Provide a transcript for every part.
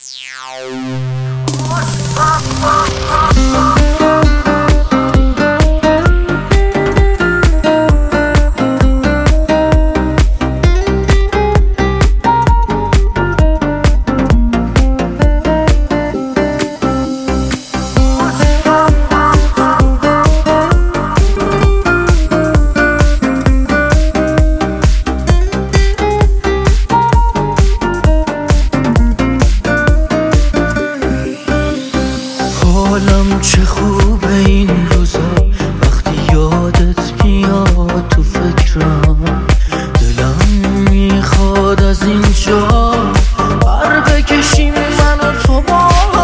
حالم چه خوبه این روزا، وقتی یادت میاد تو فکرم. دلم میخواد از اینجا بر بکشیم من و تو با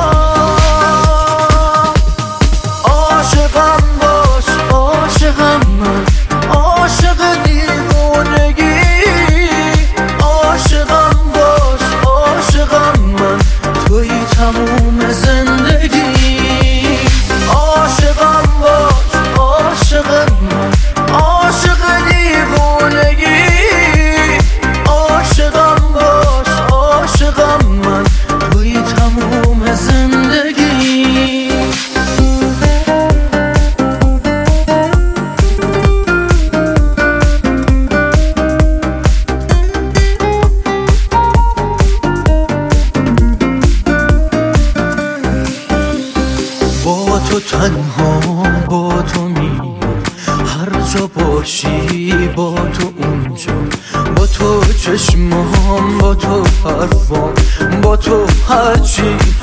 هم. عاشقم باش عاشقم من، عاشق دیوونگی. عاشقم باش عاشقم من، توی تموم زندگی. با تو تنها با تو میام، هر جا باشی با تو اونجا. با تو چشمام با تو حرفام با تو هرچی